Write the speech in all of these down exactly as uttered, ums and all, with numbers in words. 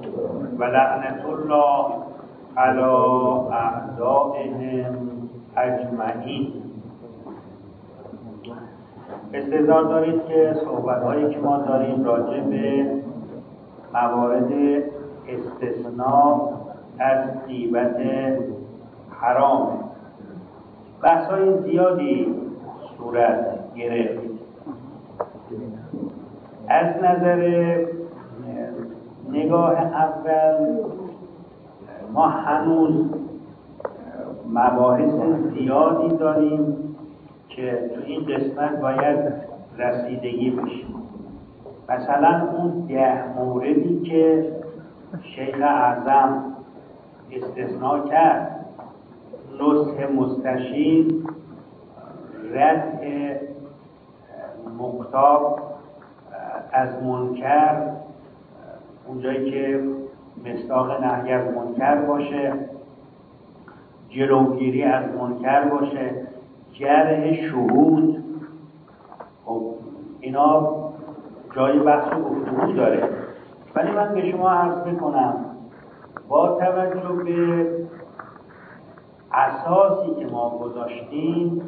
و لعنت الله علی اعدائهم اجمعین. استعداد دارید که صحبت‌هایی که ما داریم راجع به موارد استثناء از غیبت حرام بحث‌های زیادی صورت گرفت. از نظر نگاه اول ما هنوز مباحث زیادی داریم که تو این قسمت باید رسیدگی بشه. مثلا اون ده موردی که شیخ اعظم استثناء کرد، نصح مستشیر، رد مقتاب از منکر، اونجایی که مصداق نهی از منکر باشه، جلوگیری از منکر باشه، جرح شهود، خب اینا جای بحث و گفتگو داره. ولی من به شما عرض میکنم با توجه به اساسی که ما گذاشتیم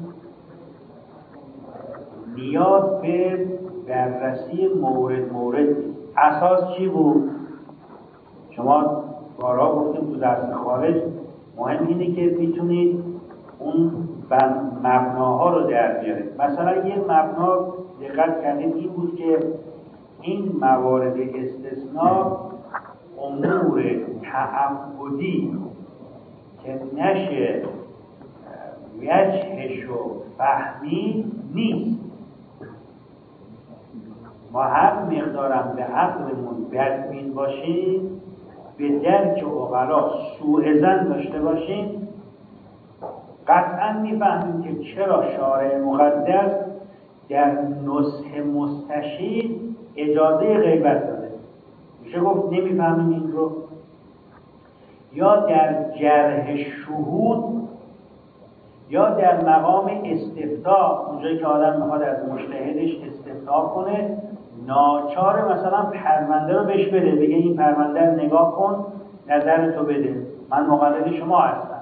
نیاز به بررسی مورد مورد. اساس چی بود؟ شما بارها گفتیم تو درس خارج مهم اینه که میتونید اون مبناها رو در بیارید. مثلا یه مبنا دقت کردید این بود که این موارد استثناء امور تعبدی که نشه وجهش و فهمی نیست. ما هر مقدارم به عقلمون بدبین باشیم، به درک عقلا سوء ظن داشته باشیم، قطعا میفهمیم که چرا شارع مقدس در نصح مستشیر اجازه غیبت داده. میشه گفت نمیفهمیم این رو. یا در جرح شهود یا در مقام استفتاء، اونجایی که آدم میخواد از مجتهدش استفتاء کنه، ناچار مثلا پرونده رو بهش بده، بگه این پرونده رو نگاه کن، نظرتو بده، من مقلد شما هستم.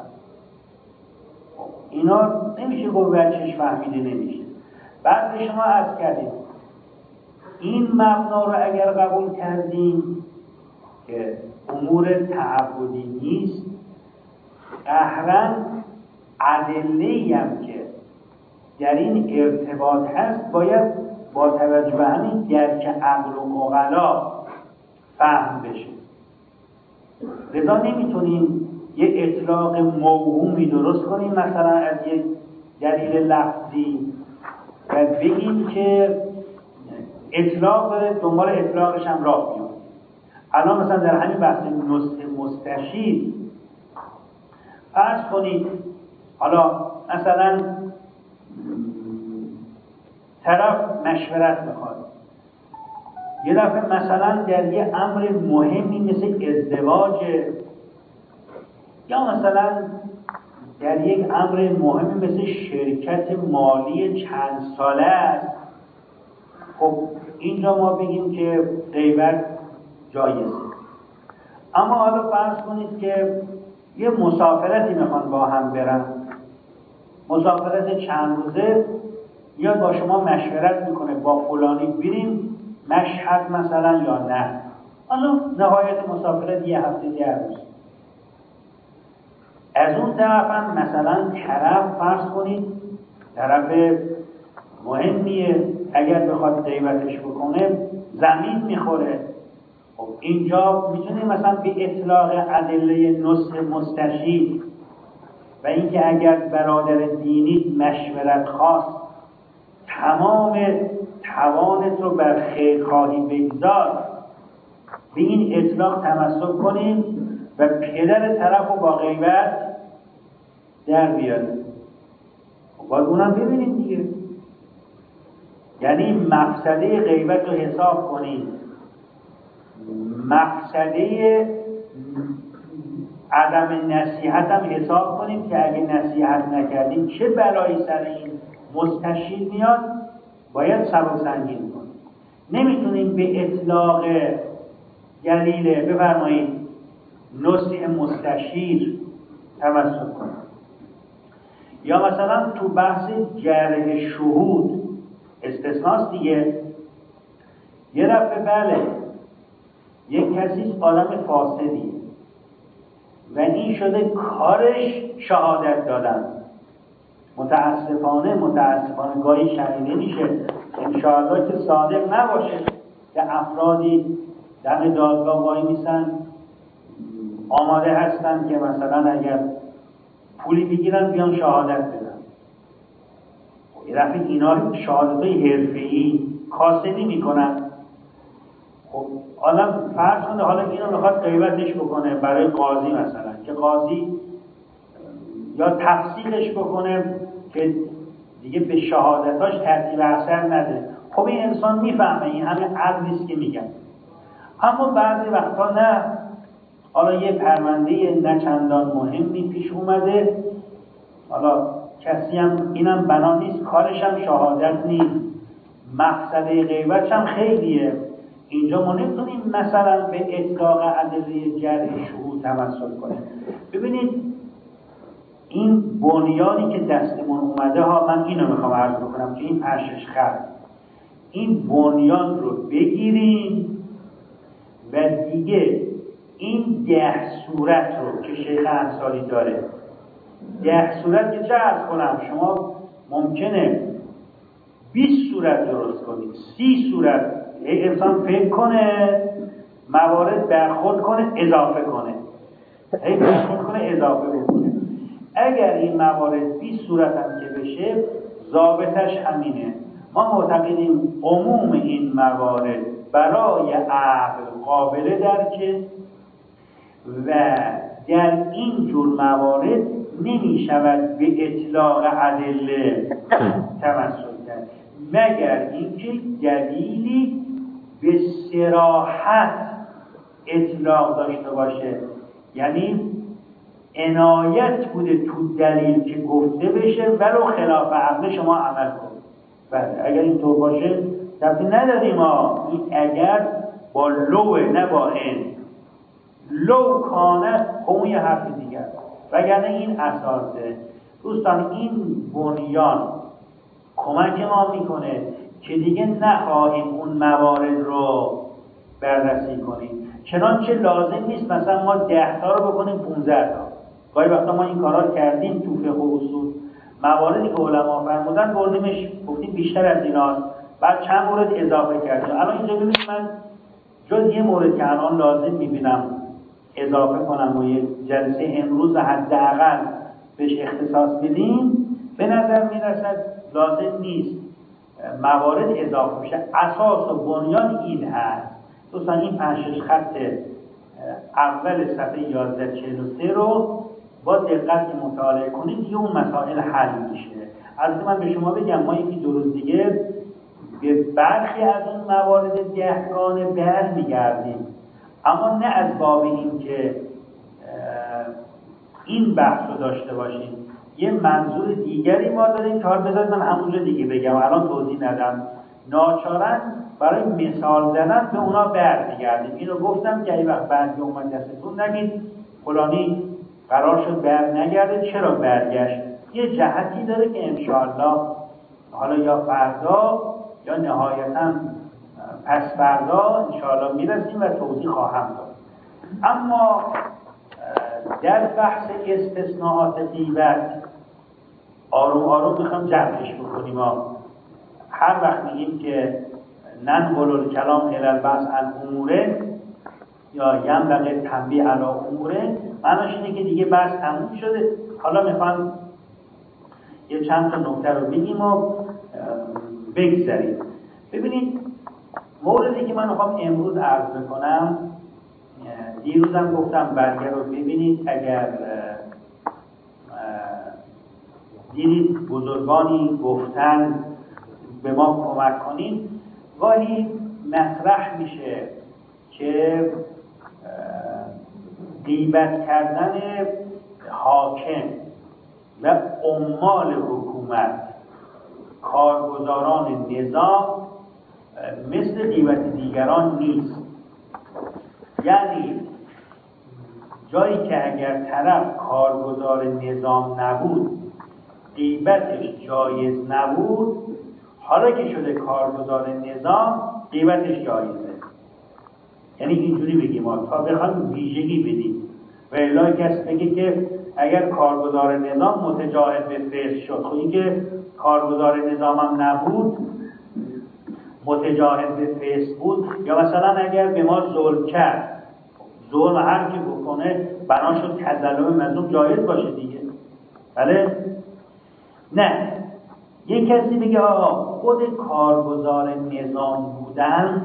اینا نمیشه گفت وجهش فهمیده نمیشه. بعد به شما عرض کردیم این مبنا رو اگر قبول کردیم که امور تعبدی نیست، قهرن ادله‌ای هم که در این ارتباط هست باید با توجه به همین درک عقل و عقلا فهم بشه. لذا نمیتونیم یه اطلاق موهومی درست کنیم مثلا از یک دلیل لفظی و بگیم که اطلاق داره، دنبال اطلاقش هم راه بیاد. الان مثلا در همین بحث نصح مستشیر فرض کنید حالا مثلا طرف مشورت میخواد، یه دفعه مثلا در یه امر مهمی مثل ازدواج یا مثلا در یک امر مهمی مثل شرکت مالی چند ساله است، خب اینجا ما بگیم که غیبت جایزه. اما حالا فرض کنید که یه مسافرتی میخوان با هم برن، مسافرت چند روزه، یا با شما مشورت میکنه با فلانی بریم مشهد مثلا یا نه. حالا نهایت مسافرت یه هفته ده روز. از اون طرف هم مثلا طرف فرض کنید طرف مهمیه، اگر بخواد غیبتش بکنه زمین میخوره. خب اینجا میتونیم مثلا به اطلاق ادله نصح مستشیر و اینکه اگر برادر دینی مشورت خواست تمام توانت رو بر خیرخواهی بگذار، به این اطلاق تمسک کنیم و پدر طرف رو با غیبت در بیاریم. باید اونم ببینیم دیگه. یعنی مفسده غیبت رو حساب کنیم، مفسده عدم نصیحت هم حساب کنیم که اگه نصیحت نکردیم چه بلایی سر این مستشیر میاد، باید سبک سنگین کنیم. نمیتونیم به اطلاق دلیل بفرمایید نصح مستشیر تمسک کنه. یا مثلا تو بحث جرح شهود استثناست دیگه، یه رفعه بله یک کسی آدم فاسدی و این شده کارش شهادت دادن، متاسفانه متاسفانه گاهی شنیده میشه انشاءالله که صادق نباشه که افرادی دم دادگاه وای میسن آماده هستن که مثلا اگر پولی بگیرن بیان شهادت بدن. یه دفعه اینا شهادت‌های حرفه‌ای کاسبی میکنن. خب حالا فرض کنه حالا اینو میخواد غیبتش بکنه برای قاضی مثلا، که قاضی یا تفسیرش بکنه که دیگه به شهادتاش ترتیب اثر نده. خب این انسان میفهمه این همه عدلیست که میگن. اما بعضی وقتا نه، حالا یه پرونده نه چندان مهمی پیش اومده، حالا کسی هم اینم بنا نیست کارش هم شهادت نیست، مقصده غیبتش هم خیلیه. اینجا ما نمیتونیم مثلا به اطلاق ادله جرح شهود تمسک کنیم. ببینید این بنیانی که دستمون اومده ها، من اینو میخوام عرض بکنم که این پشش خط، این بنیان رو بگیریم و دیگه این ده صورت رو که شیخ انصاری داره، ده صورت که چه عرض کنم، شما ممکنه بیست صورت درست کنید، سی صورت یک انسان فکر کنه موارد برخورد کنه اضافه کنه، هی برخورد کنه اضافه بکنه. اگر این موارد بیست صورت هم که بشه ضابطش همینه. ما معتقدیم عموم این موارد برای عقل قابل درکه و در این جور موارد نمی شود به اطلاق ادله تمسک کرد مگر اینکه دلیلی به صراحت اطلاق داشته باشه، یعنی عنایت بوده تو دلیل که گفته بشه ولو خلاف عقل شما عمل کنید. بله اگر اینطور باشه تفصیل نداریم ها، این اگر با لو نه با این لو کانه اون یه حرف دیگر، وگرنه این اساسه. دوستان این بنیان کمک ما میکنه که دیگه نخواهیم اون موارد رو بررسی کنیم. چنانچه لازم نیست مثلا ما ده تا رو بکنیم پونزده تا. گاهی وقتا ما این کارا کردیم تو فقه و اصول، مواردی که علما فرمودن بردیمش گفتیم بیشتر از ایناست، بعد چند مورد اضافه کردیم. الان اینجا ببینید من جز یه مورد که الان لازم میبینم اضافه کنم و یه جلسه امروز حداقل بهش اختصاص بدیم، به نظر میرسد لازم نیست موارد اضافه بشه. اساس و بنیان این هست. دوستان این پنج شش خط اول صفحه یازده چهل و سه رو با دقت مطالعه کنید دیگه اون مسائل حل میشه. البته من به شما بگم ما یکی دو روز دیگه به برخی از اون موارد دهگانه برمیگردیم، اما نه از باب این که این بحث رو داشته باشیم. یه منظور دیگری ما داریم که حال بذارید من همونجا دیگه بگم، الان توضیح ندم، ناچارن برای مثال زدن به اونا برمیگردیم. اینو گفتم که ای وقت بعد اومد دستتون نگید فلانی قرار شد بر نگرده، چرا برگشت؟ یه جهتی داره که انشاءالله حالا یا فردا یا نهایتاً پس فردا انشاءالله میرسیم و توضیح خواهم داد. اما در بحث استثناءات غیبت آروم آروم میخوام جمعش بکنیم. هر وقت میگیم که ننقل الکلام الی البحث عن اموره یا ینبغی تنبیه علی اموره، معناش اینه که دیگه بحث تموم شده. حالا میخوام یه چند تا نکته رو بگیم و بگذاریم. ببینید موردی که من میخوام امروز عرض بکنم، دیروزم گفتم برگه رو ببینید، اگر دیدید بزرگانی گفتن به ما کمک کنید. گاهی مطرح میشه که غیبت کردن حاکم و عمال حکومت، کارگزاران نظام مثل غیبت دیگران نیست. یعنی جایی که اگر طرف کارگزار نظام نبود غیبتش جایز نبود، حالا که شده کارگزار نظام غیبتش جایزه. یعنی اینجوری بگیم ما تا بخوایم ویژگی بدیم و الا کسی بگه که اگر کارگزار نظام متجاهل به فسق شد، خب این که کارگزار نظامم نبود متجاهل به فسق بود، یا مثلا اگر به ما ظلم کرد، ظلم هر کی بکنه بنا شد تظلم مظلوم جایز باشه دیگه. بله؟ نه، یک کسی بگه آقا خود کارگزار نظام بودن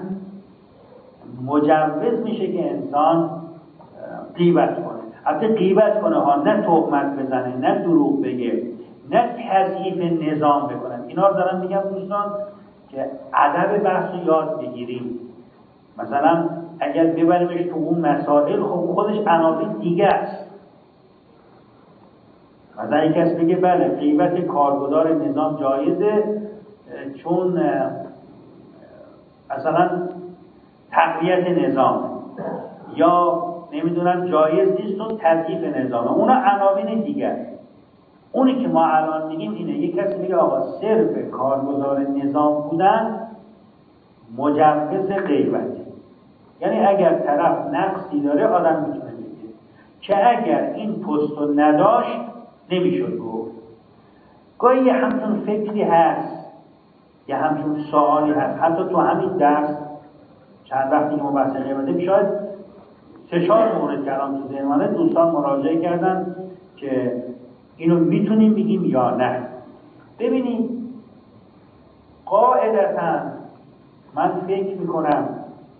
مجوز میشه که انسان غیبت کنه. البته غیبت کنه ها، نه تهمت بزنه، نه دروغ بگه، نه تضعیف نظام بکنن. اینا رو دارم میگم دوستان که ادب بحث رو یاد بگیریم. مثلا اگر ببریمش تو اون مسائل، خب خودش عناوین دیگه است. مثلا یک کس بگه بله غیبت کارگزار نظام جایزه چون مثلا تقویت نظام، یا نمیدونم جایز نیست و تضعیف نظام، اونا عناوین دیگه. اونی که ما الان میگیم اینه، یک کسی میگه آقا صرف کارگزار نظام بودن مجوز غیبته. یعنی اگر طرف نقصی داره آدم میتونه بگه که اگر این پستو نداشت نمیشد گفت. گاهی یه همچون فکری هست، یه همچون سوالی هست، حتی تو همین درس چند وقتی که ما بحث غیبته شاید سه چهار مورد کلام تو ذهن منه، دوستان مراجعه کردن که اینو میتونیم بگیم یا نه. ببینید قاعدتاً من فکر میکنم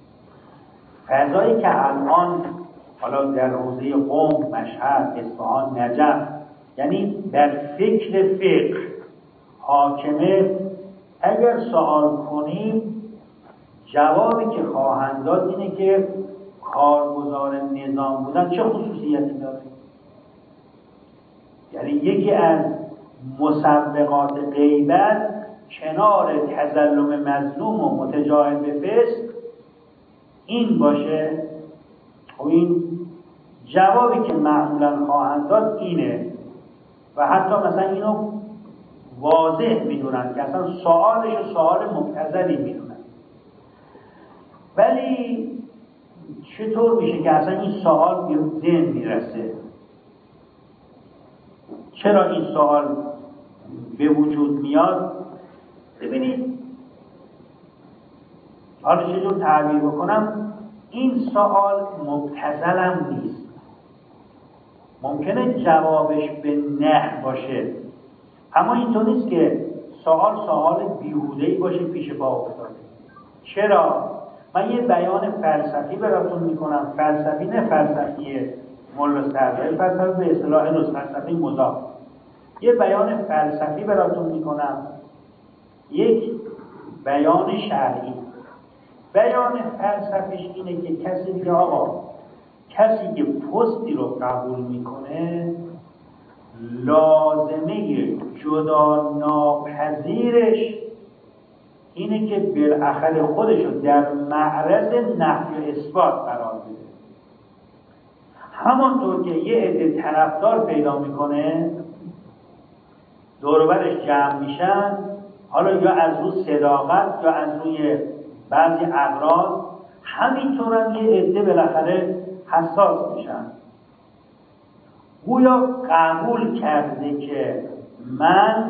فضایی که الان حالا در حوزه قم، مشهد، اصفهان، نجف، یعنی در فکر فقه حاکمه، اگر سوال کنیم جوابی که خواهند داد اینه که کارگزار نظام بودن چه خصوصیتی داره. یعنی یکی از مسبقات غیبت کنار تظلم مظلوم و متجاهل به فسق این باشه. و این جوابی که معمولا خواهند داد اینه و حتی مثلا اینو واضح میدونن که اصلا سوالش و سوال مبتذلی میدونن. ولی چطور میشه که اصلا این سوال به ذهن میرسه؟ چرا این سوال به وجود میاد؟ ببینید حالا چجور تعبیر بکنم، این سوال مبتذل هم نیست. ممکنه جوابش به نه باشه، اما اینطور نیست که سوال سوال بیهوده‌ای باشه پیش پا افتاده. چرا؟ من یه بیان فلسفی براتون میکنم، فلسفی نه فلسفی ملا سرجل، فلسفی به اصطلاح دوست فلسفی مضاف. یه بیان فلسفی براتون میکنم، یک بیان شرعی. بیان فلسفیش اینه که کسی میگه آقا کسی که پستی رو قبول میکنه لازمه جدا ناپذیرش اینه که بالاخره خودش رو در معرض نفی و اثبات قرار بده. همانطور که یه عده طرفدار پیدا میکنه دور و برش جمع میشن، حالا یا از روی صداقت یا از روی بعضی اغراض، همینطور هم یه عده بالاخره حساس میشن. گویا قبول کرده که من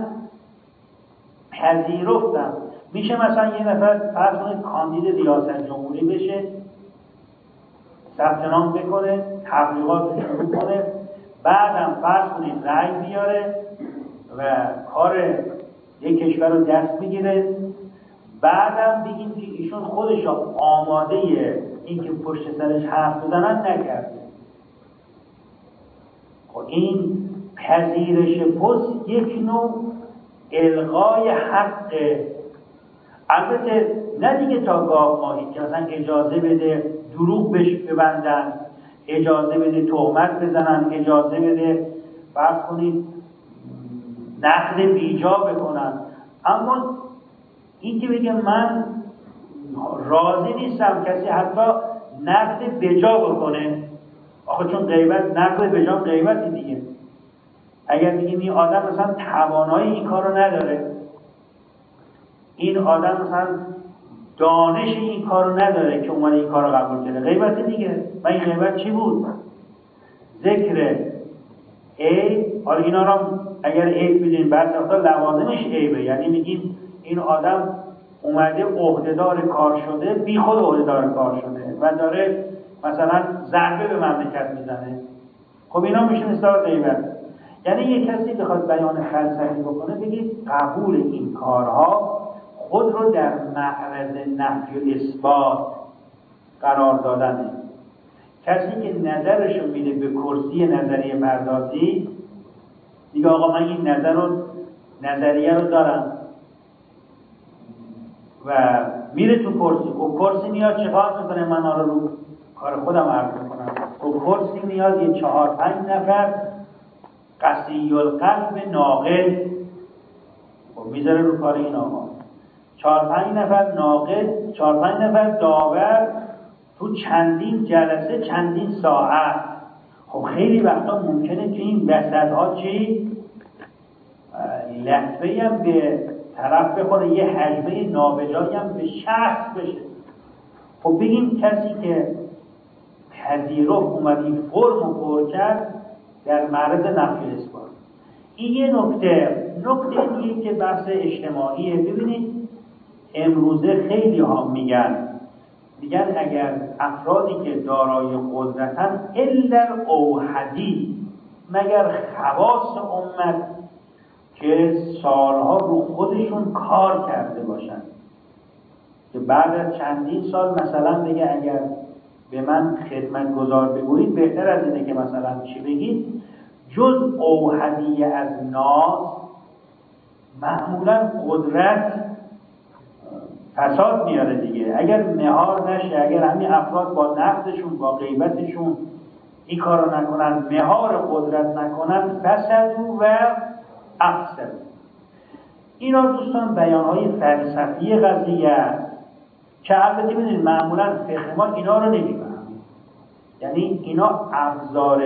پذیرفتم. میشه مثلا یه نفر فرض کنید کاندید ریاست جمهوری بشه، ثبت نام بکنه، تبلیغات رو شروع کنه، بعدم فرض کنید رأی بیاره و کار یک کشور رو دست میگیره، بعدم بگیم که ایشون خودش آماده این که پشت سرش حرف بزنن نکرده. خب این پذیرش پست یک نوع الغای حقه. البته نه دیگه تا گاو ماهی که مثلا اجازه بده دروغ بش ببندن، اجازه بده تهمت بزنن، اجازه بده فرض کنید نقد بیجا بکنن. اما این که بگه من راضی نیستم کسی حتی نقد بجا بکنه. آخه چون غیبت نقد بجا غیبتی دیگه. اگر بگیم این آدم مثلا توانایی این کار رو نداره، این آدم مثلا دانش این کار رو نداره که اومده این کار رو قبول کرده، غیبت دیگه. و این غیبت چی بود؟ ذکر عیب. حالا اینا رو اگر عیب بدین بعد وقتا لوازمش عیبه، یعنی میگیم این آدم اومده عهدهدار کار شده، بی خود عهدهدار کار شده و داره مثلا ضربه به مملکت میزنه. خب اینا میشه مثال غیبت. یعنی یک کسی بخواد بیان فلسفی بکنه بگید قبول این کارها خود رو در معرض نفی و اثبات قرار دادنه. کسی که نظرش رو میده به کرسی نظریه پردازی، دیگه آقا من این نظر رو نظریه رو دارم و میره تو کرسی. خب کرسی میاد چه کار میکنه؟ من آره رو کار خودم عرض میکنم. خب کرسی میاد یه چهار پنج نفر قسی القلب ناقل خب میذاره رو کار این آقا. چهار پنج نفر ناقل، چهار پنج نفر داور تو چندین جلسه چندین ساعت. خب خیلی وقتا ممکنه که این وسط ها چی؟ لطفه هم به طرف بخوره، یه حجمه نابجایی هم به شخص بشه. خب بگیم کسی که پذیرفت اومد این فرم و پر کرد در معرض نفی اثبات. این یه نکته. نکته دیگه که بحث اجتماعیه. ببینید امروزه خیلی ها میگن میگن اگر افرادی که دارای قدرتن الا اوحدی، مگر خواص امت که سالها رو خودشون کار کرده باشن، که بعد از چندین سال مثلا بگه اگر به من خدمت گذار بگویید بهتر از اینه که مثلا چی بگید، جز اوحدی از ناس معمولا قدرت فساد میاره دیگه. اگر مهار نشه، اگر همین افراد با نقدشون با غیبتشون این کار رو نکنن، مهار قدرت نکنن، فسدو و افسد. اینا دوستان بیانهای فلسفی قضیه است که البته ببینید معمولا فقه ما اینا رو نمیفهمه. یعنی اینا ابزار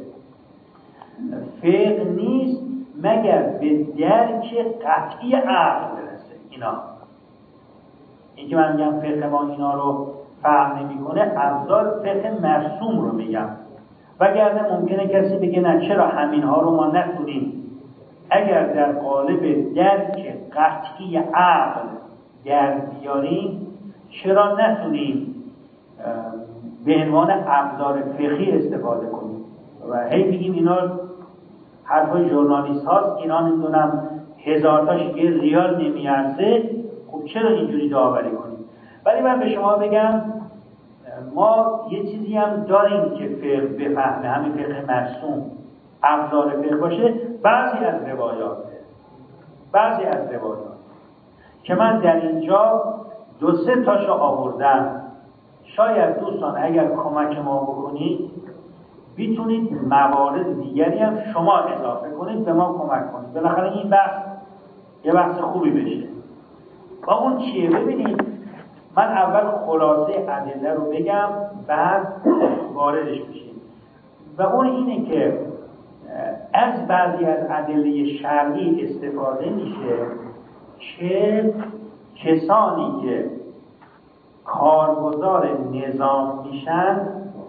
فقه نیست مگر به درک قطعی عقل برسه. اینا این که من میگم فقه ما اینا رو فهم نمیکنه، ابزار فقه مرسوم رو میگم. وگرنه ممکنه کسی بگه نه چرا همین ها رو ما نتونیم اگر در قالب درک قطعی عقل در بیاریم، چرا نتونیم به عنوان ابزار فقهی استفاده کنیم. و هی میگیم اینا حرفای ژورنالیست هاست، اینا نمیدونم هزار تاش یه ریال نمیارزه، خب چرا اینجوری داوری کنیم؟ ولی من به شما بگم ما یه چیزی هم داریم که فقه بفهمه، همین فقه مرسوم ابزار فقه باشه. بعضی از روایات بعضی از روایات که من در اینجا دو سه تاشو آوردم، شاید دوستان اگر کمک ما بکنید بیتونید موارد دیگری هم شما اضافه کنید به ما کمک کنید. بالاخره این بحث یه بحث خوبی بشه. با اون چیه؟ ببینید من اول خلاصه ادله رو بگم بعد واردش بشیم. و اون اینه که از بعضی از ادله شرعی استفاده میشه که کسانی که کارگزار نظام میشن،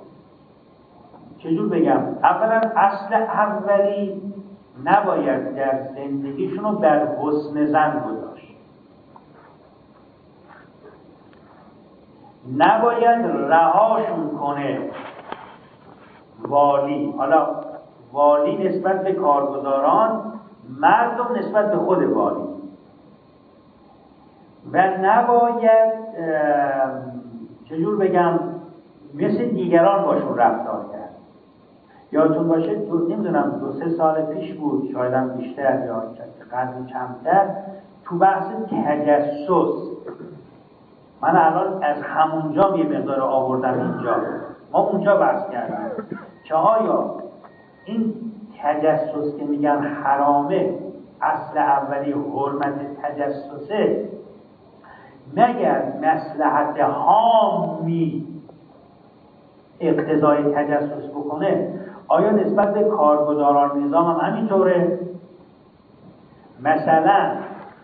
چجور بگم، اولا اصل اولی نباید در زندگیشون رو بر حسن ظن گذاشت، نباید رهاشون کنه والی. حالا والی نسبت به کارگزاران، مردم نسبت به خود والی. و نباید چجور بگم مثل دیگران باشون رفتار کرد. یادتون باشه دو نمیدونم دو سه سال پیش بود، شاید هم بیشتر یا قدری کمتر، تو بحث تجسس من الان از همونجا یه مقدار آوردم اینجا. ما اونجا بحث کردیم که آیا این تجسس که میگن حرامه، اصل اولی حرمت تجسسه، مگر مصلحت حامی اقتضای تجسس بکنه، آیا نسبت به کارگزاران نظام هم همینطوره؟ مثلا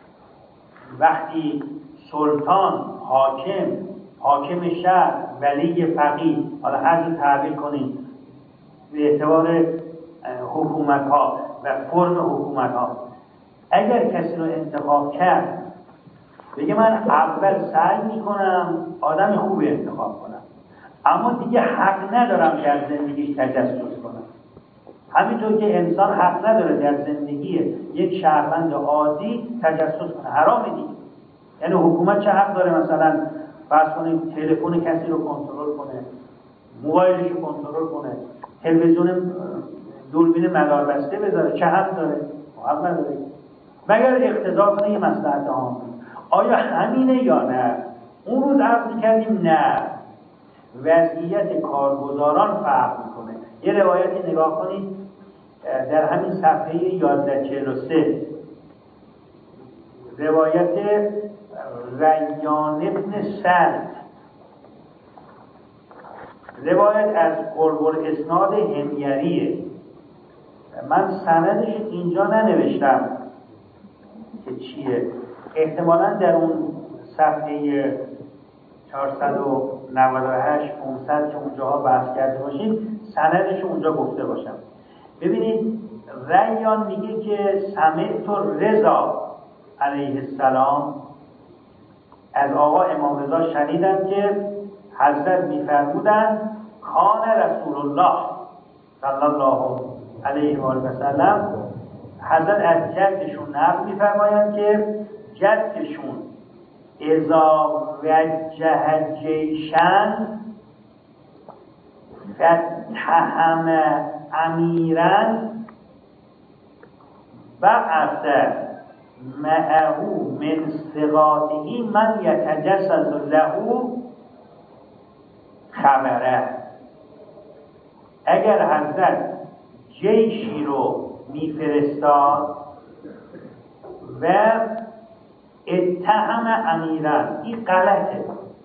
وقتی سلطان، حاکم، حاکم شهر، ولی فقیه، حالا هر تعبیر کنید به اعتبار حکومت ها و فرم حکومت ها، اگر کسی رو انتخاب کرد بگه من اول سعی میکنم آدم خوبی انتخاب کنم، اما دیگه حق ندارم در زندگیش تجسس کنم. همینطور که انسان حق نداره در زندگی یک شهروند عادی تجسس کنه، حرامه دیگه. یعنی حکومت چه حق داره مثلا فرض کنید تلفن کسی رو کنترل کنه، موبایلش رو کنترل کنه، تلویزیون دوربین مداربسته بذاره؟ چه حق داره؟ حق نداره مگر اقتضا کنه یه مصلحت عامه. آیا همینه یا نه؟ اون روز عرض می‌کردیم نه، وضعیت کارگزاران فرق میکنه. یه روایتی نگاه کنید در همین صفحه یازده چهل و سه، روایت ریان ابن سعد، روایت از قربل اسناد حمیریه. من سندش اینجا ننوشتم که چیه، احتمالاً در اون صفحه چهارصد و نود و هشت پانصد که اونجاها بحث کرده باشیم سندش اونجا گفته باشم. ببینید ریان میگه که سمعت رضا علیه السلام، از آقا امام رضا شنیدم که حضرت میفرمودند کان رسول الله صلی الله علیه و آله و سلم، حضرت از جدشون نقل میفرمایند که جدشون اذا وجه جیشن فتهم امیرن بعث معه من ثقاته من یتجسس له خبره. اگر حضرت جیشی رو میفرستاد و اتهم امیرن، این غلطه،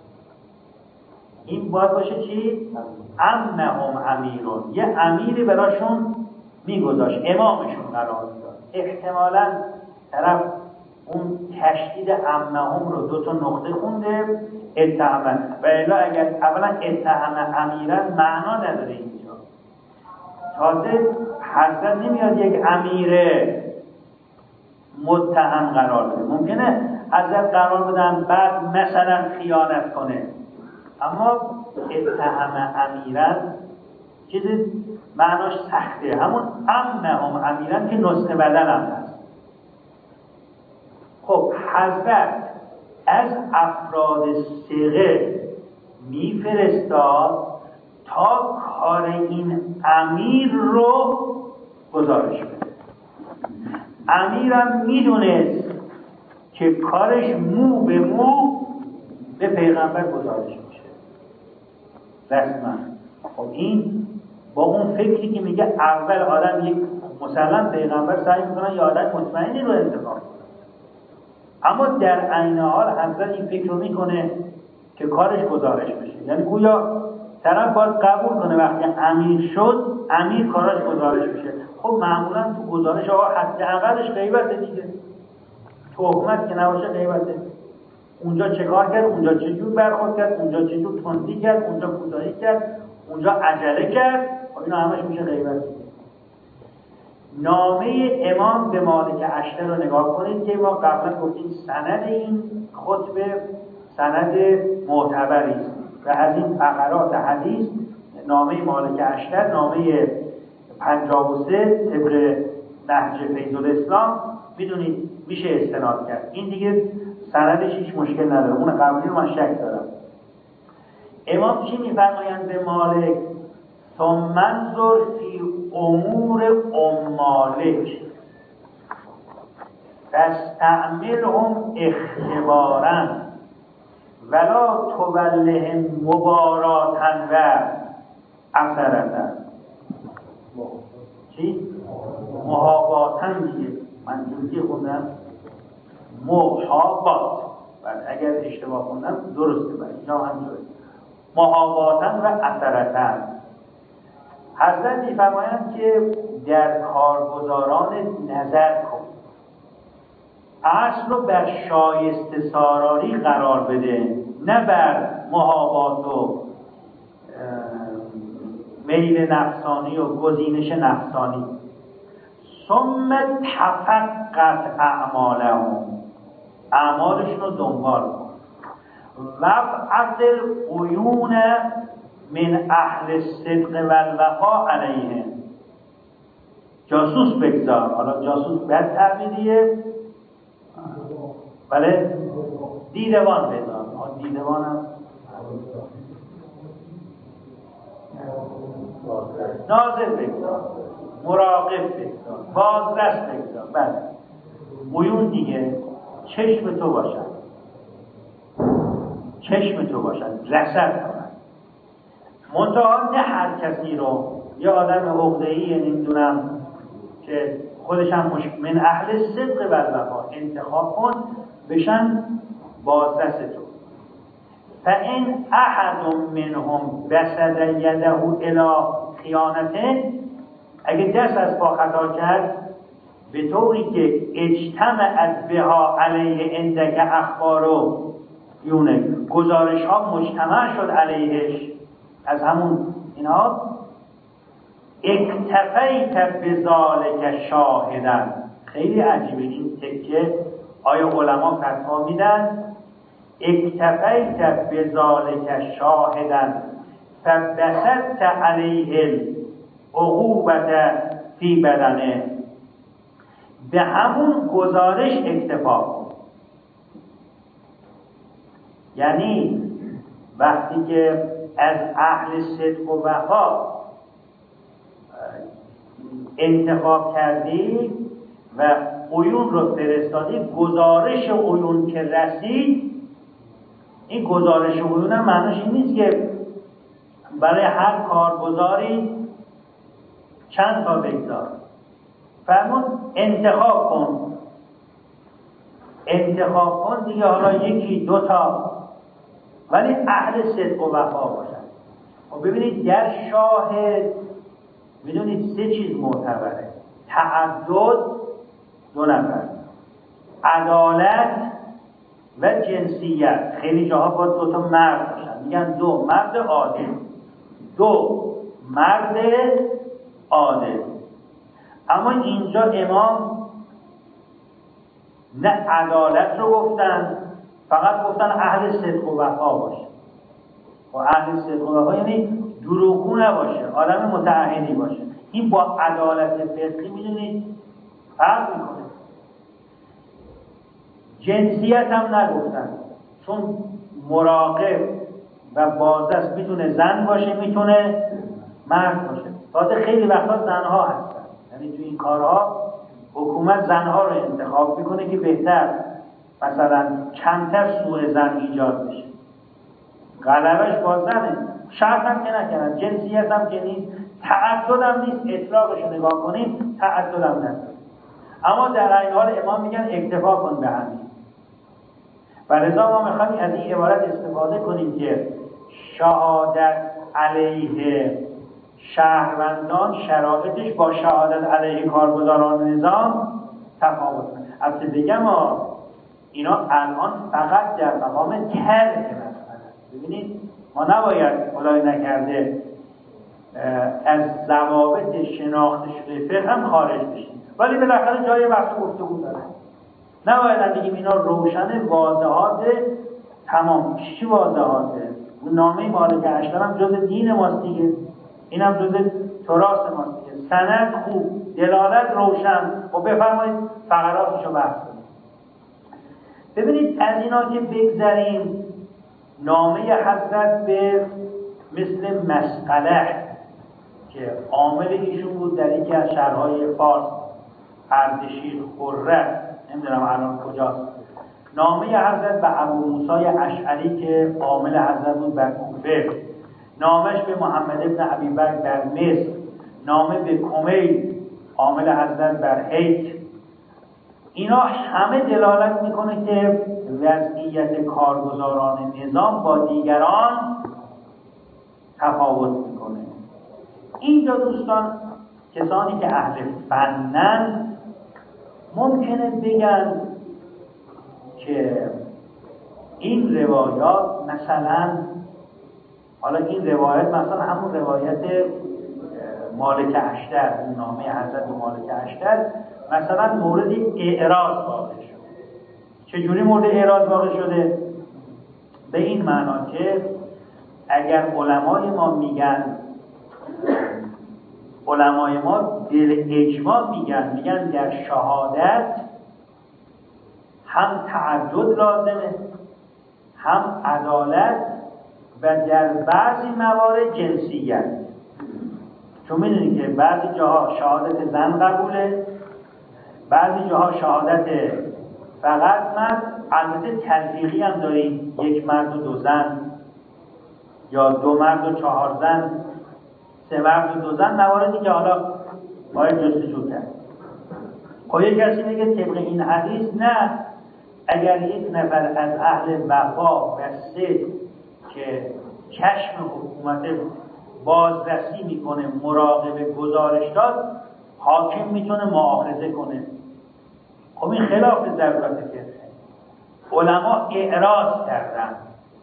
این باید باشه چی؟ امهم امیرون، یه امیری براشون میگذاشت، امامشون قرار میداد. احتمالاً طرف اون تشدید امهم رو دو تا نقطه خونده اتهمه، و الا اگر اولا اتهم امیرن معنا نداره اینجا. تازه حضرت نمیاد یک امیر متهم قرار بده، ممکنه حضرت قرار بدن بعد مثلا خیانت کنه، اما اتهم امیرن چیزی معناش سخته، همون امهم امیرن که نسخه بدل هم هست. خب حضرت از افراد ثقه میفرستاد تا کار این امیر رو گزارش بده. امیرم میدونست که کارش مو به مو به پیغمبر گزارش میشه رسما. خب این با اون فکری که میگه اول آدم یک مسلم پیغمبر سعی میکنن یا آدم مطمئنی رو انتخاب کنه، اما در عین حال حضرت این فکر رو میکنه که کارش گزارش بشه. یعنی گویا طرف باید قبول کنه وقتی امیر شد امیر کاراش گزارش بشه. خب معمولا تو گزارش آقا حداقلش غیبته دیگه، تهمت که نباشه غیبته. اونجا چه کار کرد، اونجا چه جور برخورد کرد، اونجا چه جور تندی کرد، اونجا کوتاهی کرد، اونجا عجله کرد، خب اینا همش میشه غیبت. نامه امام به مالک اشتر رو نگاه کنید که ما قبلا گفتیم سند این خطبه سند معتبری است و از این فقرات حدیث نامه مالک اشتر نامه پنجاه و سه طبق نهج فیض الاسلام میدونید میشه استناد کرد. این دیگه سندش هیچ مشکل نداره، اون قبلی رو من شک دارم. امام چی میفرمایند به مالک؟ ثم انظر فی امور امالک فاستعملهم اختبارا ولا تولهم مباراتا و اثرتا. چی؟ محاباتا دیگه، من جوزی خوندم محابات، بعد اگر اشتباه خوندم درسته، بعد اینجا هم درسته. محاباتن و اثرتن. حضرت می‌فرمایند که در کارگزاران نظر کن، اصل رو بر شایسته ساراری قرار بده، نه بر محابات و میل نفسانی و گزینش نفسانی. ثم تفقد اعمالهم، اعمالشون رو دنبال کن. وابعث العیون من اهل الصدق والوفا علیهم، جاسوس بگذار. حالا جاسوس بد تعبیریه، بله، دیدبان بگذار. دیدبان هم ناظر بگذار، مراقب بگذار، بازرس بگذار. بله، عیون دیگه چشم تو باشن، چشم تو باشن، رصد کنن. منتها نه هر کسی رو، یه آدم عقده‌ای نمیدونم که خودش هم مشکل من اهل صدق و وفا انتخاب کن بشن بازرس تو. فإن احد منهم بسد یده الی خیانته، اگه دست از پا خطا کرد به طوری که اجتمعت بها علیه عندک اخبار و یونه، گزارش ها مجتمع شد علیهش از همون اینها، اکتفیت بذالک شاهدن. خیلی عجیبه این تکه، آیا علما فتوا میدن اکتفیت بذالک شاهدن فبسطت علیه العقوبة فی بدنه، به همون گزارش اکتفا کن. یعنی وقتی که از اهل صدق و وفا انتخاب کردی و عیون رو فرستادی، گزارش عیون که رسید، این گزارش عیون هم معنیش این نیست که برای هر کارگزاری چند تا بگذار. فرمون انتخاب کن، انتخاب کن دیگه، حالا یکی دو تا، ولی اهل صدق و وفا باشن. و ببینید در شاهد میدونید سه چیز معتبره: تعدد، دو نفر، عدالت و جنسیت. خیلی جاها باید دو تا مرد باشن، میگن دو مرد عادل، دو مرد عادل. اما اینجا امام نه عدالت رو گفتن، فقط گفتن اهل صدق و وفا باشه. و اهل صدق و وفا یعنی دروغگو نباشه، آدم متعهدی باشه. این با عدالت فقهی میدونید فرق میکنه. جنسیت هم نگفتن، چون مراقب و بازرس میتونه زن باشه، میتونه مرد باشه. تازه خیلی وقتا زنها هستن، یعنی تو این کارها حکومت زنها رو انتخاب میکنه که بهتر مثلا کمتر سوء زن ایجاد بشه، غلبش با زنه. شرط هم که نکنن، جنسیت هم که نیست، تعدد هم نیست. اطلاقش رو نگاه کنیم تعدد هم نیست. اما در این حال امام میگن اکتفا کن به همین. و لذا ما میخوایم از این عبارت استفاده کنیم که شهادت علیه شهروندان شرایطش با شهادت علیه کارگزاران نظام تفاوت کنه. البته بگم اینا الان فقط در مقام ترک مثلا. ببینید ما نباید خدای نکرده از ضوابط شناخته شده فقه هم خارج بشیم، ولی بالاخره جای بحث گفتگو داره. نباید بگیم اینا روشن واضحات تمام. چی واضحاته؟ نامه مالک اشتر هم جز دین ماست دیگه، این هم جز تراث ماست دیگه. سند خوب، دلالت روشن. و بفرمایید فقراتشو بحث کنید. ببینید از اینا که بگذریم، نامه حضرت به مثل مسقله که عامل ایشون بود در یکی از شهرهای فارس، اردشیر خره، نمیدونم الان کجاست. نامه حضرت به ابو موسی اشعری که عامل حضرت بود بر کوفه، نامش به محمد ابن ابی بکر در مصر، نامه به کمیل عامل حضرت بر حیت. اینا همه دلالت میکنه که وضعیت کارگزاران نظام با دیگران تفاوت میکنه. اینجا دوستان کسانی که اهل فنن ممکنه بگن که این روایات مثلا، حالا این روایت مثلا همون روایت مالک اشتر، اون نامه حضرت مالک اشتر مثلا مورد اعراض واقع شده. چجوری مورد اعراض واقع شده؟ به این معنا که اگر علمای ما میگن، علمای ما دل اجماع میگن میگن در شهادت هم تعدد لازمه، هم عدالت و در بعضی موارد جنسیت. چون میدونید که بعضی جاها شهادت زن قبوله، بعضی جاها شهادت فقط مرد. البته تلفیقی هم داریم، یک مرد و دو زن، یا دو مرد و چهار زن، سه مرد و دو زن، مواردی که حالا باید جستجو کرد. خب یک کسی میگه طبق این حدیث نه، اگر یک نفر از اهل وفا و صدق که چشم حکومت بازرسی میکنه، مراقبه گزارش داد، حاکم میتونه مؤاخذه کنه. خب این خلاف ضرورت فقه. علما اعراض کردن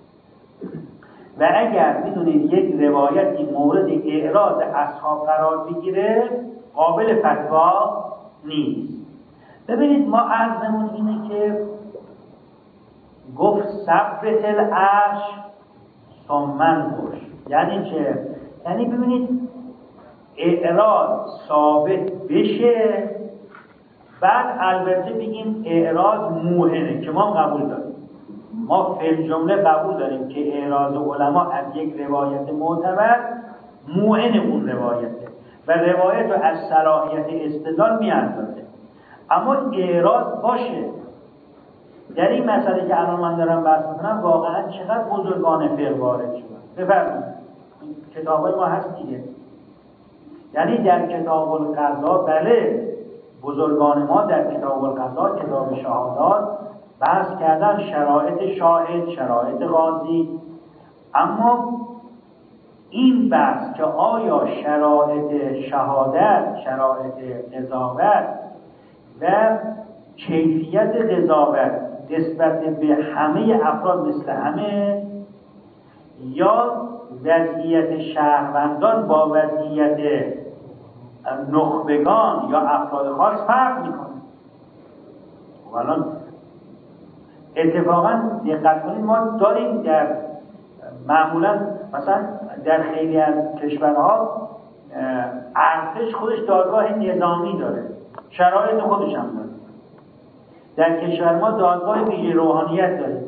و اگر میدونید یک روایتی مورد اعراض اصحاب قرار بگیره قابل فتوا نیست. ببینید ما عرضمون اینه که گفت ثبت العرش ثمن گوش، یعنی چه؟ یعنی ببینید اعراض ثابت بشه، بعد البته بگیم اعراض موهنه که ما قبول داریم. ما فی الجمله قبول داریم که اعراض علما از یک روایت معتبر موهن اون روایته و روایت رو از صلاحیت استدلال میاندازه. اما اعراض باشه. در این مسئله که الان من دارم بحث میکنم واقعا چقدر بزرگان فقه وارد شدن. بفرمایید کتابای ما هست دیگه. یعنی در کتاب القضا، بله بزرگان ما در کتاب القضا، کتاب شهادات بحث کردن شرایط شاهد، شرایط قاضی. اما این بحث که آیا شرایط شهادت، شرایط قضاوت و کیفیت قضاوت نسبت به همه افراد مثل همه، یا وضعیت شهروندان با وضعیت نخبگان یا افراد خاص فرق میکنه. و الان اتفاقا دقت کنید ما داریم در معمولا مثلا در خیلی از کشورها ارتش خودش دادگاه نظامی داره، شرایط خودش هم داره. در کشور ما دادگاه ویژه روحانیت داره.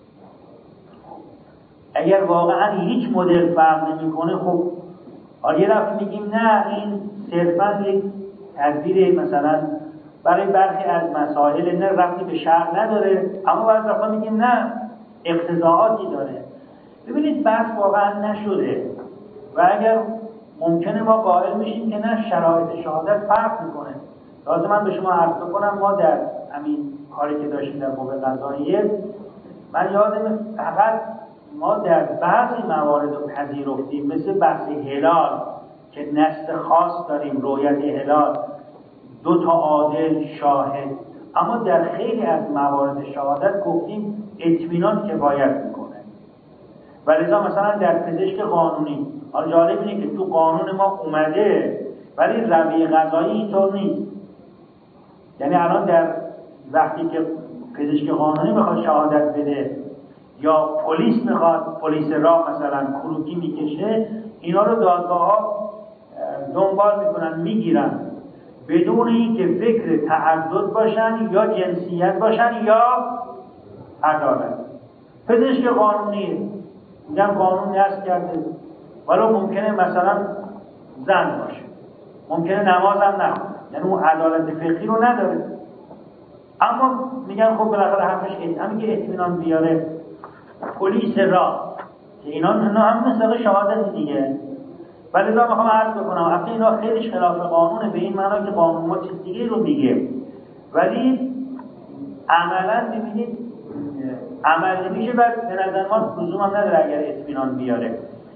اگر واقعا هیچ مدل فرق نمیکنه، خب حالا یه دفعه میگیم نه این صرفا یک تدبیر مثلا برای برخی از مسائل نه ربطی به شرع نداره، اما بعضی دفعه میگیم نه اقتضاعاتی داره. ببینید بحث واقعا نشده و اگر ممکنه ما قائل میشیم که نه شرایط شهادت فرق میکنه. لازم من به شما عرض بکنم ما در همین کاری که داشتیم در قوه قضاییه، من یادم فقط ما در بعضی موارد رو پذیرفتیم، مثل بحث هلال که نسل خاص داریم، رؤیت هلال، دو تا عادل شاهد، اما در خیلی از موارد شهادت گفتیم اطمینان کفایت میکنه. و لذا مثلا در پزشک قانونی، حالا جالب اینه که تو قانون ما اومده ولی رویه قضایی اینطور نیست. یعنی الان در وقتی که پزشک قانونی میخواد شهادت بده یا پلیس میخواد، پلیس راه مثلا کروکی میکشه، اینا رو دادگاه ها دنبال میکنن، میگیرن بدون اینکه فکر تعدد باشن یا جنسیت باشن یا عدالت. پزشک قانونی میگن قانون نصب کرده، ولی ممکنه مثلا زن باشه، ممکنه نماز هم نخونه، یعنی اون عدالت فقهی رو نداره، اما میگن خب بالاخره حرفش همین که اطمینان بیاره. پلیس راه که اینا هم مثل شهادت دیگه. ولی دا میخوام عرض بکنم اصلا اینا خیلیش خلاف قانونه، به این معنا که قانون ما چیز دیگه رو میگه، ولی عملا ببینید عمل نمیشه و به نظر ما لزوم هم نداره اگر اطمینان بیاره.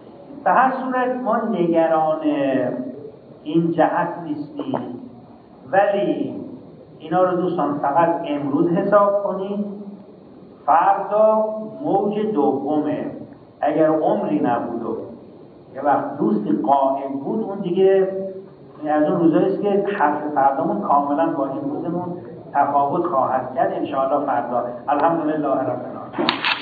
به هر صورت ما نگران این جهت نیستیم، ولی اینا رو دوستان فقط امروز حساب کنید. فردا موج دومه، اگر عمری نبود و یه وقت دوستی قائم بود، اون دیگه از اون روزایی است که حرف فردامون کاملا با این روزمون تفاوت خواهد کرد ان شاء الله. فردا الحمدلله رب العالمین.